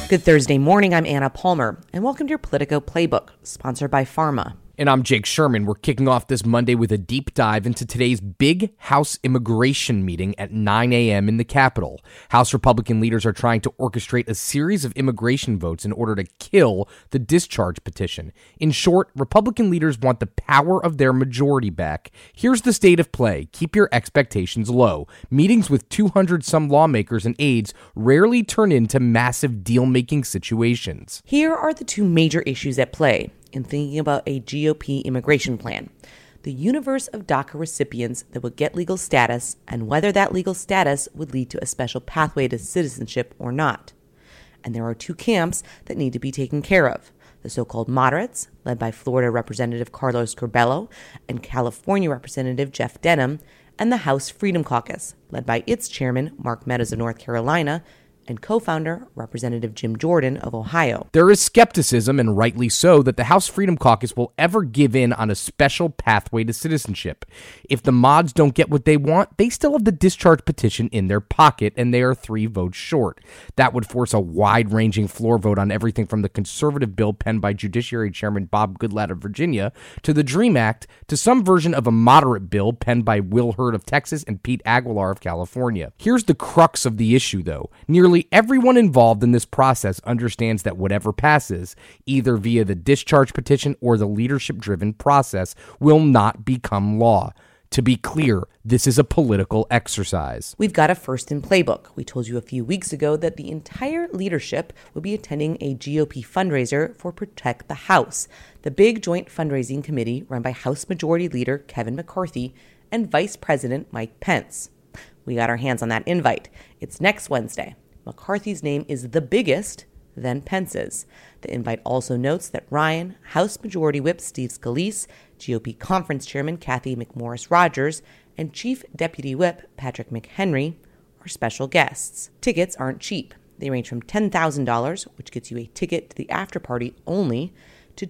Good Thursday morning, I'm Anna Palmer, and welcome to your Politico Playbook, sponsored by Pharma. And I'm Jake Sherman. We're kicking off this Monday with a deep dive into today's big House immigration meeting at 9 a.m. in the Capitol. House Republican leaders are trying to orchestrate a series of immigration votes in order to kill the discharge petition. In short, Republican leaders want the power of their majority back. Here's the state of play. Keep your expectations low. Meetings with 200-some lawmakers and aides rarely turn into massive deal-making situations. Here are the two major issues at play in thinking about a GOP immigration plan: the universe of DACA recipients that would get legal status and whether that legal status would lead to a special pathway to citizenship or not. And there are two camps that need to be taken care of: the so-called moderates, led by Florida Representative Carlos Curbelo and California Representative Jeff Denham, and the House Freedom Caucus, led by its chairman, Mark Meadows of North Carolina, and co-founder, Representative Jim Jordan of Ohio. There is skepticism, and rightly so, that the House Freedom Caucus will ever give in on a special pathway to citizenship. If the mods don't get what they want, they still have the discharge petition in their pocket, and they are 3 votes short. That would force a wide-ranging floor vote on everything from the conservative bill penned by Judiciary Chairman Bob Goodlatte of Virginia to the DREAM Act to some version of a moderate bill penned by Will Hurd of Texas and Pete Aguilar of California. Here's the crux of the issue, though. Nearly everyone involved in this process understands that whatever passes, either via the discharge petition or the leadership-driven process, will not become law. To be clear, this is a political exercise. We've got a first in playbook. We told you a few weeks ago that the entire leadership would be attending a GOP fundraiser for Protect the House, the big joint fundraising committee run by House Majority Leader Kevin McCarthy and Vice President Mike Pence. We got our hands on that invite. It's next Wednesday. McCarthy's name is the biggest, then Pence's. The invite also notes that Ryan, House Majority Whip Steve Scalise, GOP Conference Chairman Kathy McMorris Rodgers, and Chief Deputy Whip Patrick McHenry are special guests. Tickets aren't cheap. They range from $10,000, which gets you a ticket to the after party only, to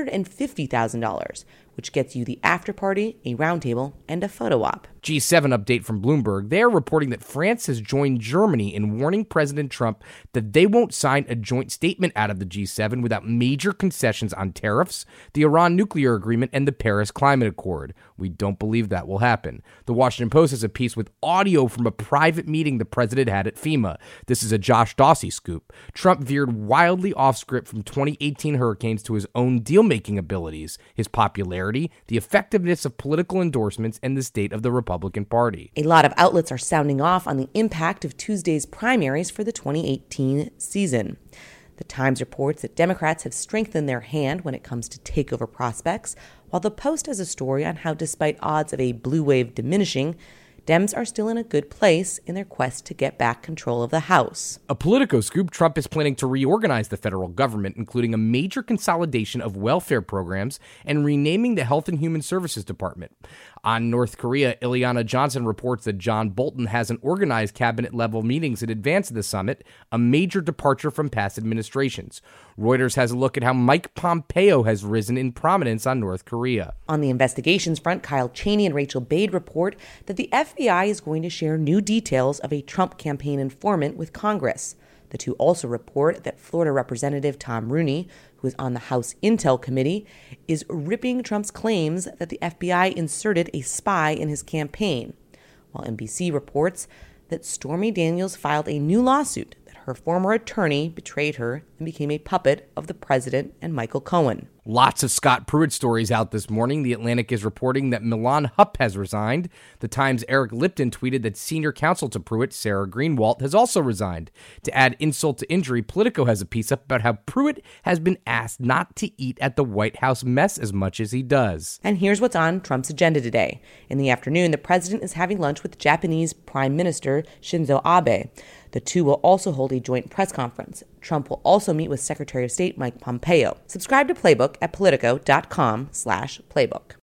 $250,000, which gets you the after party, a roundtable, and a photo op. G7 update from Bloomberg. They are reporting that France has joined Germany in warning President Trump that they won't sign a joint statement out of the G7 without major concessions on tariffs, the Iran nuclear agreement, and the Paris Climate Accord. We don't believe that will happen. The Washington Post has a piece with audio from a private meeting the president had at FEMA. This is a Josh Dawsey scoop. Trump veered wildly off script from 2018 hurricanes to his own deal-making abilities, his popularity, the effectiveness of political endorsements, and the state of the Republican Party. A lot of outlets are sounding off on the impact of Tuesday's primaries for the 2018 season. The Times reports that Democrats have strengthened their hand when it comes to takeover prospects, while the Post has a story on how, despite odds of a blue wave diminishing, Dems are still in a good place in their quest to get back control of the House. A Politico scoop: Trump is planning to reorganize the federal government, including a major consolidation of welfare programs and renaming the Health and Human Services Department. On North Korea, Ileana Johnson reports that John Bolton hasn't organized cabinet-level meetings in advance of the summit, a major departure from past administrations. Reuters has a look at how Mike Pompeo has risen in prominence on North Korea. On the investigations front, Kyle Cheney and Rachel Bade report that the FBI is going to share new details of a Trump campaign informant with Congress. The two also report that Florida Representative Tom Rooney, who is on the House Intel Committee, is ripping Trump's claims that the FBI inserted a spy in his campaign, while NBC reports that Stormy Daniels filed a new lawsuit that her former attorney betrayed her and became a puppet of the president and Michael Cohen. Lots of Scott Pruitt stories out this morning. The Atlantic is reporting that Milan Hupp has resigned. The Times' Eric Lipton tweeted that senior counsel to Pruitt, Sarah Greenwalt, has also resigned. To add insult to injury, Politico has a piece up about how Pruitt has been asked not to eat at the White House mess as much as he does. And here's what's on Trump's agenda today. In the afternoon, the president is having lunch with Japanese Prime Minister Shinzo Abe. The two will also hold a joint press conference. Trump will also meet with Secretary of State Mike Pompeo. Subscribe to Playbook at Politico.com/playbook.